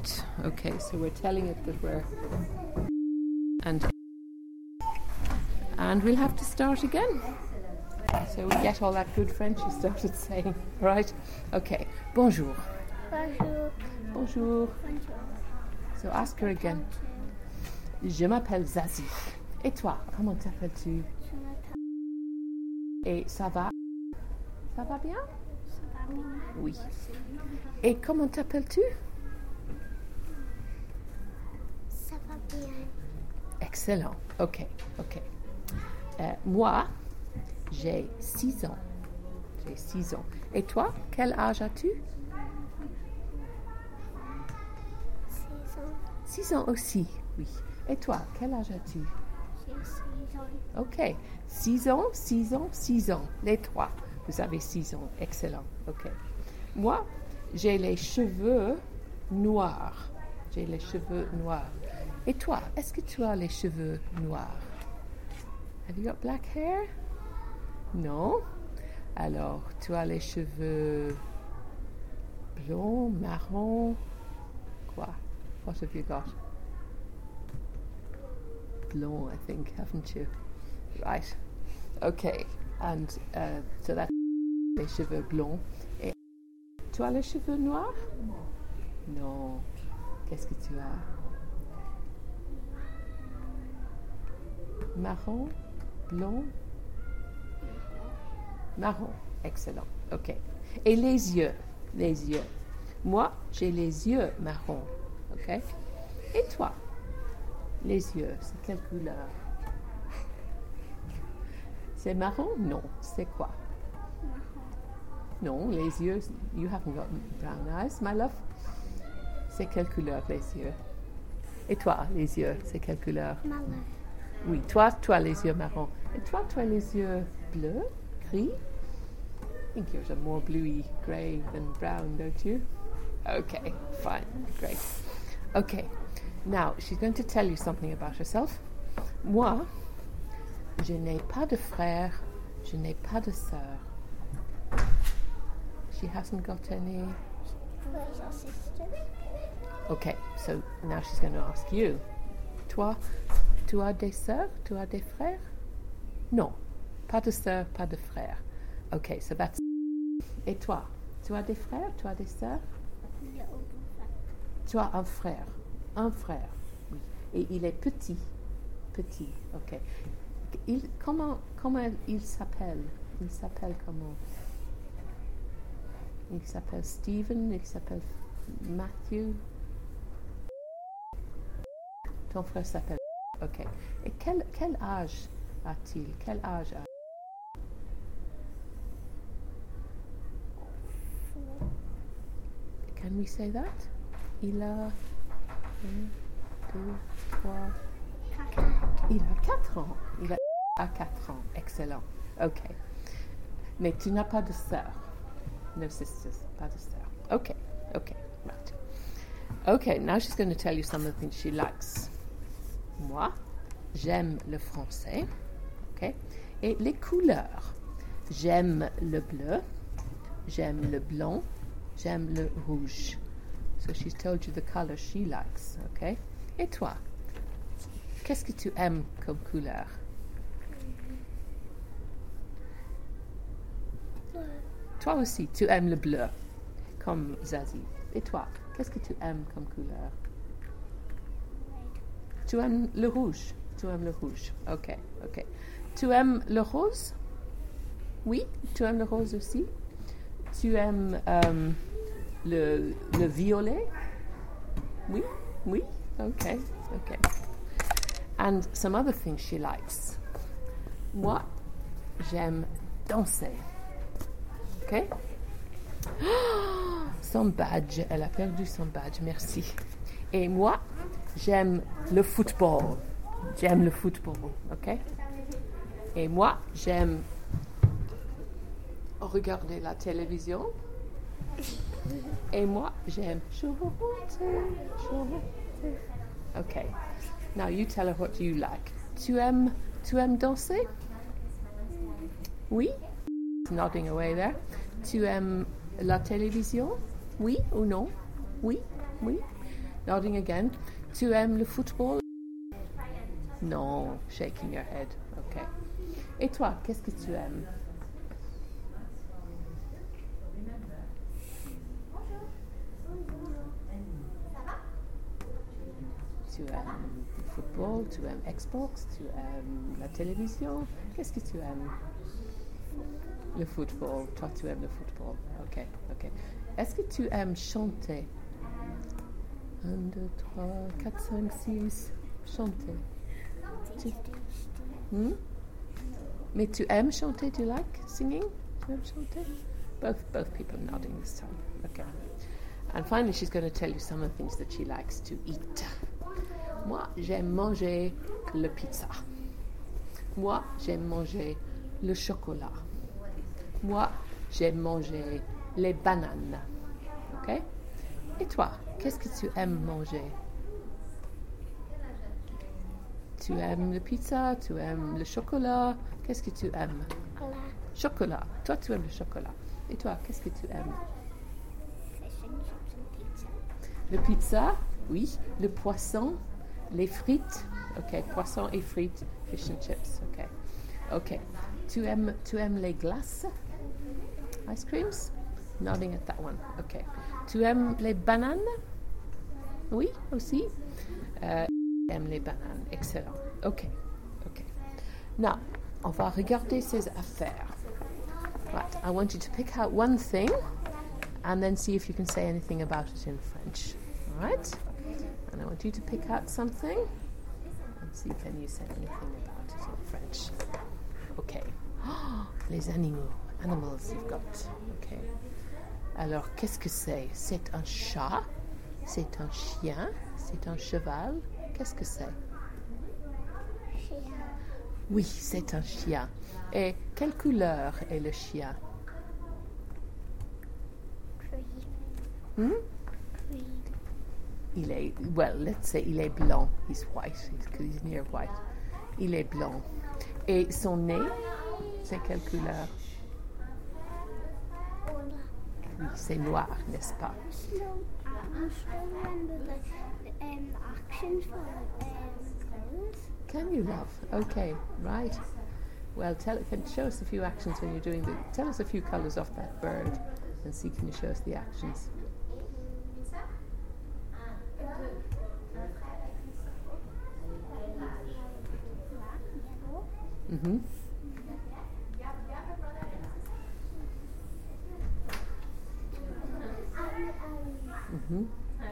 Right. Okay, so we're telling it that we're... And we'll have to start again. So we get all that good French you started saying. Right? Okay. Bonjour. Bonjour. Bonjour. Bonjour. So ask her again. Je m'appelle Zazie. Et toi, comment t'appelles-tu? Je m'appelle. Et ça va? Ça va bien? Ça va bien. Oui. Et comment t'appelles-tu? Ça va bien. Excellent. Ok. Moi, j'ai 6 ans. J'ai 6 ans. Et toi, quel âge as-tu? 6 ans. 6 ans aussi, oui. Et toi, quel âge as-tu? J'ai 6 ans. Ok. 6 ans, 6 ans, 6 ans. Les trois. Vous avez 6 ans. Excellent. Ok. Moi, j'ai les cheveux noirs. J'ai les cheveux noirs. Et toi, est-ce que tu as les cheveux noirs? Have you got black hair? Non. Alors, tu as les cheveux blonds, marrons. Quoi? What have you got? Blonde, I think, haven't you? Right. Okay. And so that's les cheveux blonds. Et tu as les cheveux noirs? Non. Qu'est-ce que tu as? Marron? Blond? Marron. Excellent. OK. Et les yeux? Les yeux. Moi, j'ai les yeux marrons. OK? Et toi? Les yeux, c'est quelle couleur? C'est marron? Non. C'est quoi? Non, les yeux, you haven't got brown eyes, my love. C'est quelle couleur, les yeux? Et toi, les yeux, c'est quelle couleur? Marron. Oui, toi, tu as les yeux marrons. Et toi, tu as les yeux bleus, gris? I think yours are more bluey grey than brown, don't you? Okay, fine, great. Okay, now she's going to tell you something about herself. Moi, je n'ai pas de frère, je n'ai pas de sœur. She hasn't got any... Brothers or sisters? Okay, so now she's going to ask you. Toi, tu as des sœurs? Tu as des frères? Non. Pas de sœurs, pas de frères. Okay, so that's... Et toi? Tu as des frères? Tu as des sœurs? No. Tu as un frère. Un frère, oui. Et il est petit. Petit, ok. Comment il s'appelle? Il s'appelle comment? Il s'appelle Stephen, il s'appelle Matthew. Ton frère s'appelle... Ok. Et quel âge a-t-il? Quel âge a... Can we say that? Il a... 1, 2, 3... Il a 4 ans. Il a 4 ans. Excellent. Ok. Mais tu n'as pas de sœur. No sisters. Pas de sœur. Ok. Right. Okay, now she's going to tell you some of the things she likes. Moi, j'aime le français. Ok. Et les couleurs. J'aime le bleu. J'aime le blanc. J'aime le rouge. So she's told you the color she likes. Ok. Et toi? Qu'est-ce que tu aimes comme couleur? Bleu. Toi aussi, tu aimes le bleu, comme Zazie. Et toi, qu'est-ce que tu aimes comme couleur? Tu aimes le rouge. Tu aimes le rouge. Ok. Tu aimes le rose? Oui, tu aimes le rose aussi. Tu aimes le violet? Oui. Ok. And some other things she likes. Moi, j'aime danser. Ok? Son badge. Elle a perdu son badge. Merci. Et moi, j'aime le football. Ok? Et moi, j'aime regarder la télévision. Et moi, j'aime chanter. Ok. Now you tell her what you like. Tu aimes danser? Oui? Nodding away there. Tu aimes la télévision? Oui ou non? Oui. Nodding again. Tu aimes le football? Non, shaking your head. Ok. Et toi, qu'est-ce que tu aimes? Tu aimes le football, tu aimes Xbox, tu aimes la télévision. Qu'est-ce que tu aimes? Le football. Toi, tu aimes le football. Ok, ok. Est-ce que tu aimes chanter? 1, 2, 3, 4, 5, 6. Chanter. Mais tu aimes chanter? Do you like singing? Tu aimes chanter? Both people nodding this time. Okay. And finally, she's going to tell you some of the things that she likes to eat. Moi, j'aime manger le pizza. Moi, j'aime manger le chocolat. Moi, j'aime manger les bananes. OK? Et toi, qu'est-ce que tu aimes manger? Tu aimes le pizza, tu aimes le chocolat. Qu'est-ce que tu aimes? Chocolat. Toi, tu aimes le chocolat. Et toi, qu'est-ce que tu aimes? Fish and chips and pizza. Le pizza, oui. Le poisson, les frites. OK, poisson et frites, fish and chips. OK. OK. Tu aimes les glaces? Ice creams? Nodding at that one. OK. Tu aimes les bananes? Oui, aussi. Aime les bananes. Excellent. OK. OK. Now, on va regarder ces affaires. Right. I want you to pick out one thing and then see if you can say anything about it in French. All right? And I want you to pick out something and see can you say anything about it in French. OK. Les animaux. Animals you've got. OK. Alors, qu'est-ce que c'est? C'est un chat? C'est un chien? C'est un cheval? Qu'est-ce que c'est? Chien. Oui, c'est un chien. Et quelle couleur est le chien? Green. Hmm? Il est, well, let's say il est blanc. He's white. He's near white. Il est blanc. Et son nez, c'est quelle couleur? Oui, c'est noir, n'est-ce pas? I'm still remember the actions for colours. Can you, love? Okay, right. Well, can you show us a few actions when you're doing the... Tell us a few colours off that bird and see, can you show us the actions? Mm-hmm. Mm-hmm.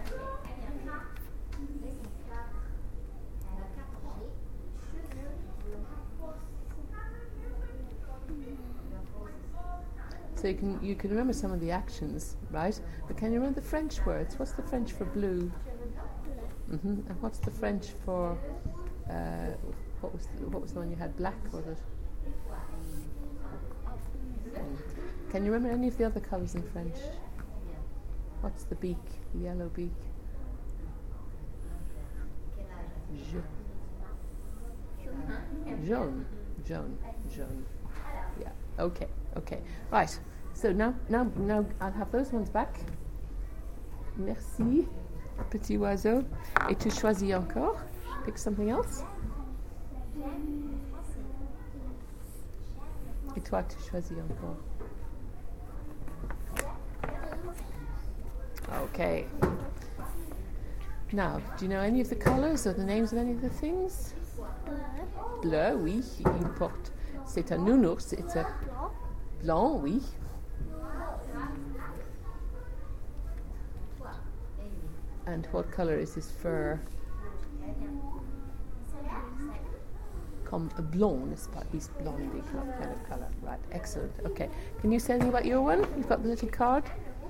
So you can remember some of the actions, right? But can you remember the French words? What's the French for blue? Mm-hmm. And what's the French for what was the one you had? Black, was it? Can you remember any of the other colours in French? What's the beak? The yellow beak? Jaune. Jaune. Yeah. Okay. Right. So now I'll have those ones back. Merci, petit oiseau. Et tu choisis encore? Pick something else. Et toi, tu choisis encore. Okay. Now, do you know any of the colours or the names of any of the things? Bleu, oui, il porte. C'est un nounours. It's a blanc, oui. And what colour is his fur? Comme a blond, n'est-ce pas? He's blondie kind of colour. Right, excellent. Okay. Can you say anything about your one? You've got the little card.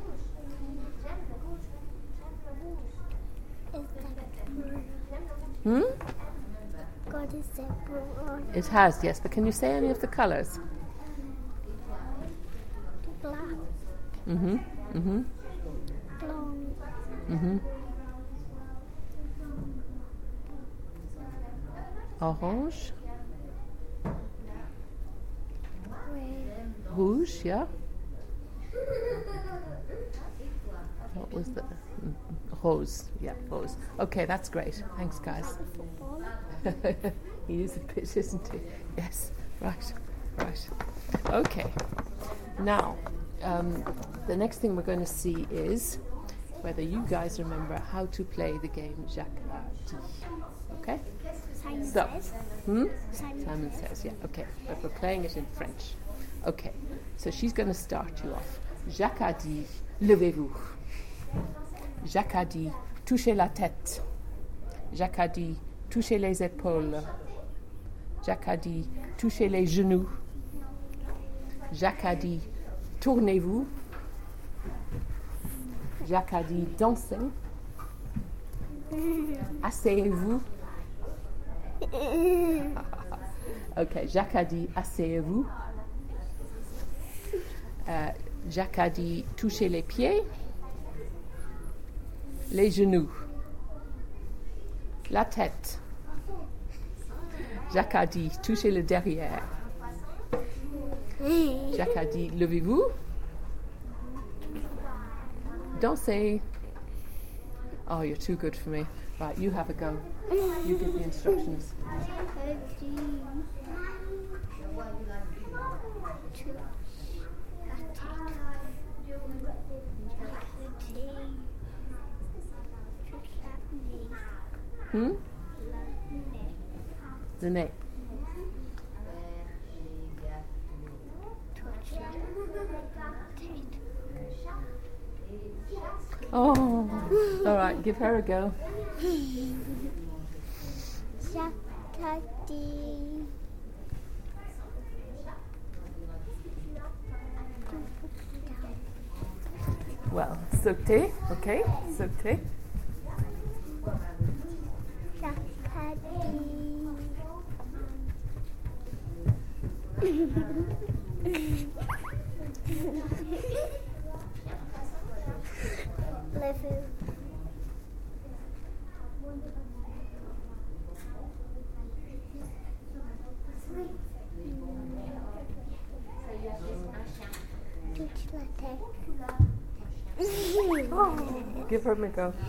Hmm? God is that brown. It has, yes, but can you say any of the colours? Black. Mm-hmm. Mm-hmm. Blonde. Mm-hmm. Orange. Red. Rouge, yeah. What was the Rose? Yeah, Rose. Okay, that's great. Thanks, guys. Footballer. He is a bit, isn't he? Yes. Right. Okay. Now, the next thing we're going to see is whether you guys remember how to play the game Jacques-a-dit. Okay? Simon So, says. Simon says, yeah, okay. But we're playing it in French. Okay. So she's going to start you off. Jacques-a-dit, levez-vous. Jacques-a-dit, touchez la tête. Jacques-a-dit, touchez les épaules. Jacques-a-dit, touchez les genoux. Jacques-a-dit, tournez-vous. Jacques-a-dit, dansez. Asseyez-vous. Ok, Jacques-a-dit, asseyez-vous. Jacques-a-dit, touchez les pieds. Les genoux. La tête. Jacques-a-dit, touchez le derrière. Jacques-a-dit, levez-vous. Dansez. Oh, you're too good for me. Right, you have a go. You give the instructions. The name. Oh, all right, give her a go. Jacques-a-dit. Well, sauter, okay, sauter. Levez-vous. Touche la tête. Give her a go.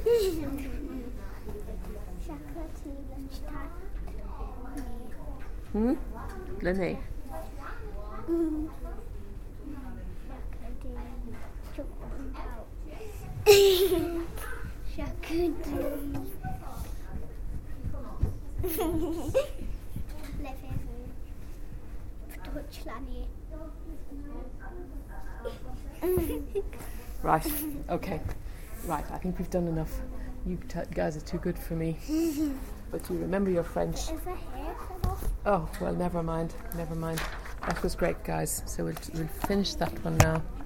Le nez. Right, okay. Right, I think we've done enough. You guys are too good for me. But you remember your French. Is the hair cut off? Oh, well, never mind. That was great, guys. So we'll finish that one now.